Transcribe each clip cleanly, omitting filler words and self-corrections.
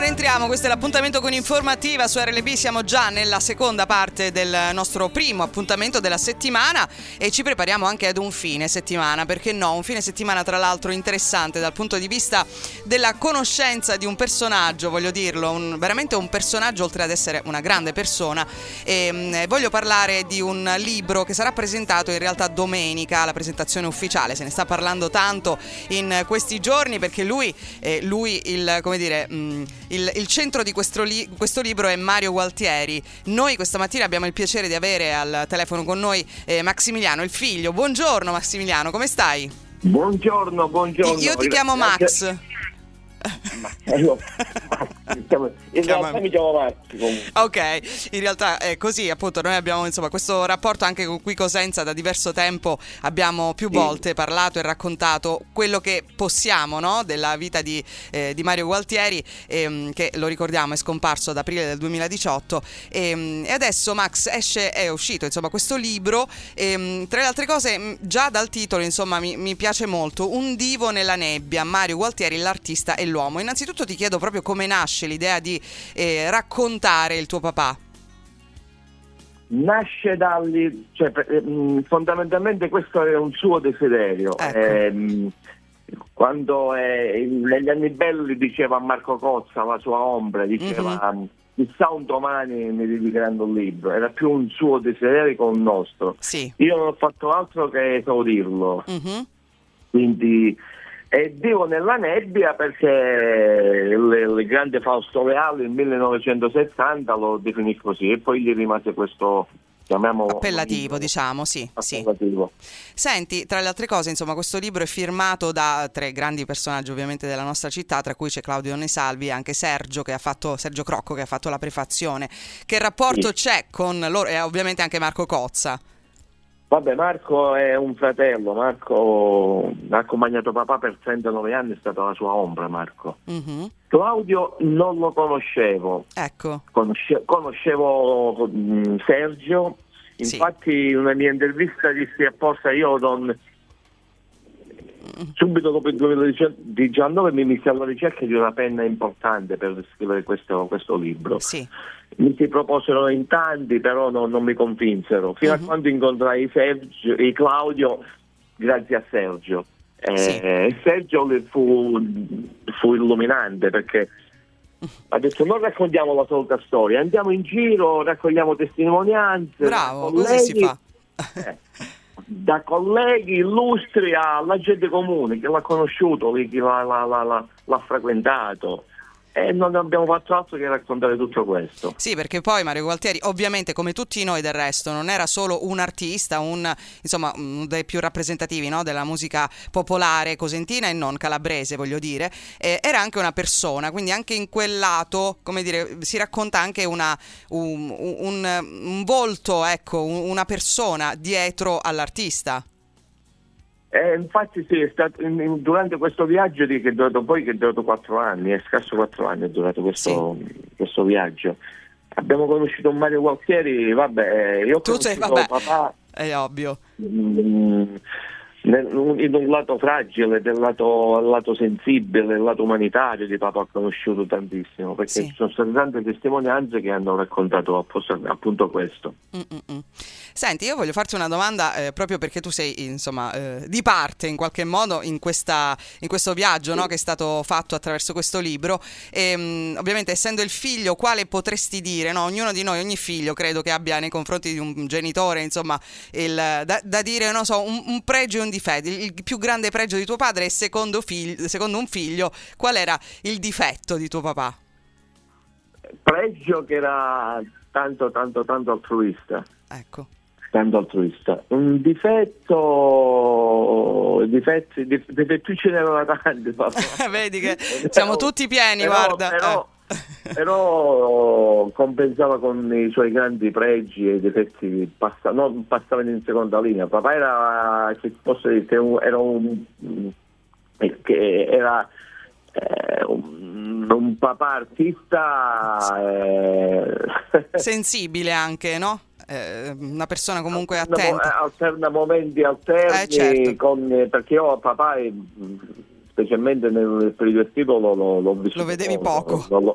rientriamo, questo è l'appuntamento con Informativa su RLB, siamo già nella seconda parte del nostro primo appuntamento della settimana e ci prepariamo anche ad un fine settimana, perché no, un fine settimana tra l'altro interessante dal punto di vista della conoscenza di un personaggio, voglio dirlo, veramente un personaggio oltre ad essere una grande persona, e voglio parlare di un libro che sarà presentato in realtà domenica, la presentazione ufficiale, se ne sta parlando tanto in questi giorni perché lui il, come dire, il centro di questo libro è Mario Gualtieri. Noi questa mattina abbiamo il piacere di avere al telefono con noi Massimiliano, il figlio. Buongiorno Massimiliano, come stai? Buongiorno. Io ti chiamo Max. In realtà mi chiamo Max comunque. Ok, in realtà è così, appunto. Noi abbiamo insomma questo rapporto anche con Qui Cosenza da diverso tempo, abbiamo più volte parlato e raccontato quello che possiamo, no? Della vita di Mario Gualtieri, che lo ricordiamo è scomparso ad aprile del 2018 e adesso Max è uscito insomma questo libro, tra le altre cose già dal titolo insomma mi piace molto, Un divo nella nebbia, Mario Gualtieri, l'artista e l'uomo. Innanzitutto ti chiedo proprio come nasce l'idea di raccontare il tuo papà. Nasce fondamentalmente questo è un suo desiderio. Ecco. Quando negli anni belli diceva a Marco Cozza, la sua ombra, diceva chissà un domani mi dedicheranno un libro, era più un suo desiderio che un nostro. Sì. Io non ho fatto altro che esaudirlo. Quindi vivo nella nebbia perché il grande Fausto Leale nel 1970 lo definì così e poi gli rimase questo, chiamiamolo appellativo, diciamo, sì. Appellativo. Senti, tra le altre cose, insomma, questo libro è firmato da tre grandi personaggi ovviamente della nostra città, tra cui c'è Claudio Onnesalvi e anche Sergio Crocco che ha fatto la prefazione. Che rapporto c'è con loro e ovviamente anche Marco Cozza? Vabbè, Marco è un fratello, Marco ha accompagnato papà per 39 anni, è stata la sua ombra, Marco. Claudio non lo conoscevo. Ecco. Conoscevo Sergio, infatti in una mia intervista dissi apposta subito dopo il 2019 mi messi alla ricerca di una penna importante per scrivere questo libro. Sì. Mi si proposero in tanti, però non mi convinsero, fino a quando incontrai Claudio, grazie a Sergio. Sergio fu illuminante perché ha detto non raccontiamo la solita storia, andiamo in giro, raccogliamo testimonianze. Bravo, così si fa. Da colleghi illustri alla gente comune che l'ha conosciuto, chi l'ha frequentato. E non abbiamo fatto altro che raccontare tutto questo. Sì, perché poi Mario Gualtieri, ovviamente come tutti noi del resto, non era solo un artista, uno dei più rappresentativi, no, della musica popolare cosentina e non calabrese, voglio dire, era anche una persona, quindi anche in quel lato, come dire, si racconta anche un volto, ecco, una persona dietro all'artista. Infatti sì, è stato durante questo viaggio che è durato 4 anni, è scarso 4 anni è durato questo viaggio. Abbiamo conosciuto un Mario Gualtieri, io ho conosciuto papà. È ovvio. In un lato fragile, del lato sensibile, del lato umanitario di papà ho conosciuto tantissimo, perché ci sono state tante testimonianze che hanno raccontato appunto questo. Senti, io voglio farti una domanda proprio perché tu sei insomma di parte in qualche modo in questo viaggio, no, che è stato fatto attraverso questo libro e ovviamente essendo il figlio, quale potresti dire, no? Ognuno di noi, ogni figlio credo che abbia nei confronti di un genitore insomma da dire, non so, un pregio e un difetto, il più grande pregio di tuo padre e secondo un figlio qual era il difetto di tuo papà? Pregio che era tanto altruista. Ecco. Tanto altruista. Un difetti ce n'erano tanti. Vedi che siamo tutti pieni, guarda. Però compensava con i suoi grandi pregi e i difetti, passavano in seconda linea. Papà era, che posso dire, era un papà artista sensibile anche, no? Una persona comunque attenta. Alterna momenti alterni, certo. Perché io papà specialmente nel periodo estivo l'ho vissuto. Lo vedevi poco.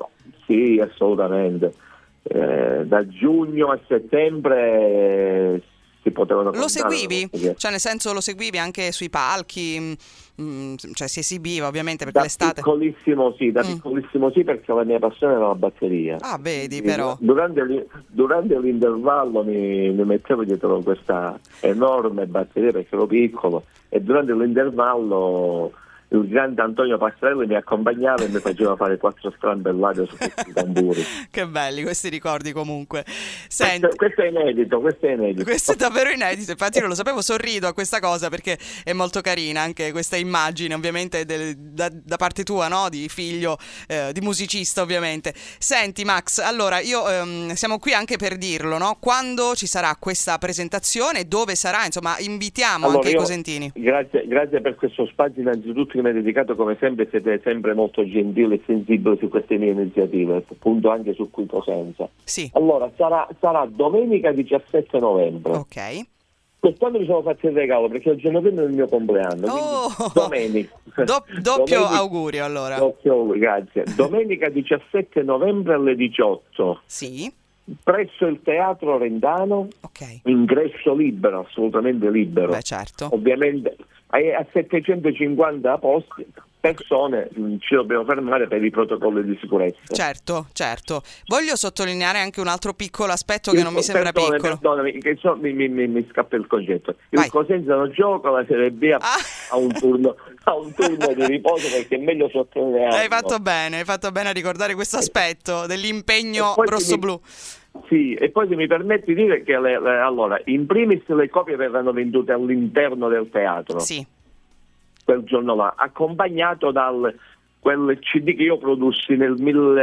Sì, assolutamente. Da giugno a settembre si potevano Lo seguivi? Perché... Cioè, nel senso, lo seguivi anche sui palchi? Cioè, si esibiva ovviamente perché l'estate. Piccolissimo sì, piccolissimo sì, perché la mia passione era la batteria. Ah, vedi, però. Durante l'intervallo mi mettevo dietro questa enorme batteria perché ero piccolo, e durante l'intervallo il grande Antonio Pastrelli mi accompagnava e mi faceva fare 4 strambellate su questi tamburi. Che belli questi ricordi comunque. Senti, questo è inedito. Questo è davvero inedito, infatti non lo sapevo, sorrido a questa cosa perché è molto carina anche questa immagine, ovviamente da parte tua, no? Di figlio di musicista, ovviamente. Senti Max, allora io siamo qui anche per dirlo, no? Quando ci sarà questa presentazione, dove sarà, insomma, invitiamo anche i cosentini. Grazie per questo spazio innanzitutto che mi hai dedicato, come sempre siete sempre molto gentili e sensibili su queste mie iniziative, appunto anche su Qui Cosenza. Sì. Allora sarà domenica 17 novembre. Ok. Quest'anno mi sono fatto il regalo perché il giorno prima del mio compleanno. Domenica. Doppio augurio allora. Grazie. Domenica 17 novembre alle 18. Sì. Presso il Teatro Rendano. Ok. Ingresso libero, assolutamente libero. Beh, certo. Ovviamente a 750 posti, persone, ci dobbiamo fermare per i protocolli di sicurezza. Certo. Voglio sottolineare anche un altro piccolo aspetto che non mi sembra piccolo. Perdonami, che mi scappa il concetto. Il Cosenza non gioca, la Serie B ha un turno di riposo, perché è meglio sottolineare. Hai fatto bene a ricordare questo aspetto dell'impegno rossoblu. Sì, e poi se mi permetti di dire che allora, in primis le copie verranno vendute all'interno del teatro. Sì. Quel giorno là, accompagnato dal quel CD che io produssi nel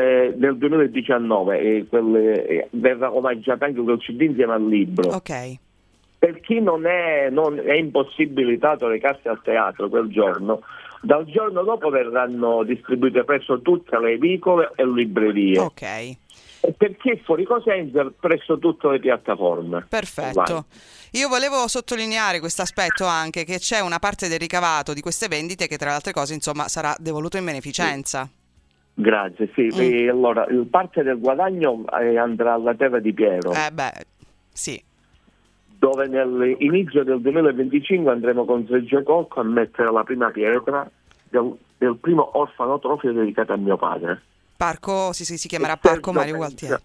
2019, e verrà omaggiato anche quel CD insieme al libro. Ok. Per chi non è impossibilitato a recarsi al teatro quel giorno, dal giorno dopo verranno distribuite presso tutte le edicole e librerie. Ok. E per chi è fuori Cosenza, presso tutte le piattaforme. Perfetto. Online. Io volevo sottolineare questo aspetto anche, che c'è una parte del ricavato di queste vendite che tra le altre cose, insomma, sarà devoluto in beneficenza. Grazie, sì. E allora, il parte del guadagno andrà alla terra di Piero. Sì. Dove nell'inizio del 2025 andremo con Sergio Cocco a mettere la prima pietra del primo orfanotrofio dedicato a mio padre. Parco, si chiamerà Parco Mario Gualtieri.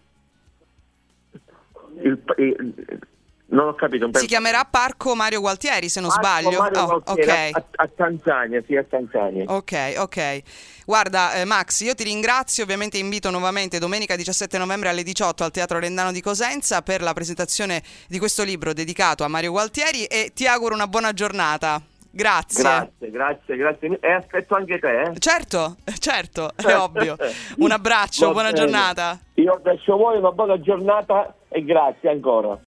Non ho capito. Si chiamerà Parco Mario Gualtieri, se non sbaglio. Ok. A Tanzania, sì, a Tanzania. Ok. Guarda, Max, io ti ringrazio, ovviamente invito nuovamente domenica 17 novembre alle 18 al Teatro Rendano di Cosenza per la presentazione di questo libro dedicato a Mario Gualtieri, e ti auguro una buona giornata. Grazie. E aspetto anche te. Certo, è ovvio. Un abbraccio, buona giornata. Io adesso voi una buona giornata e grazie ancora.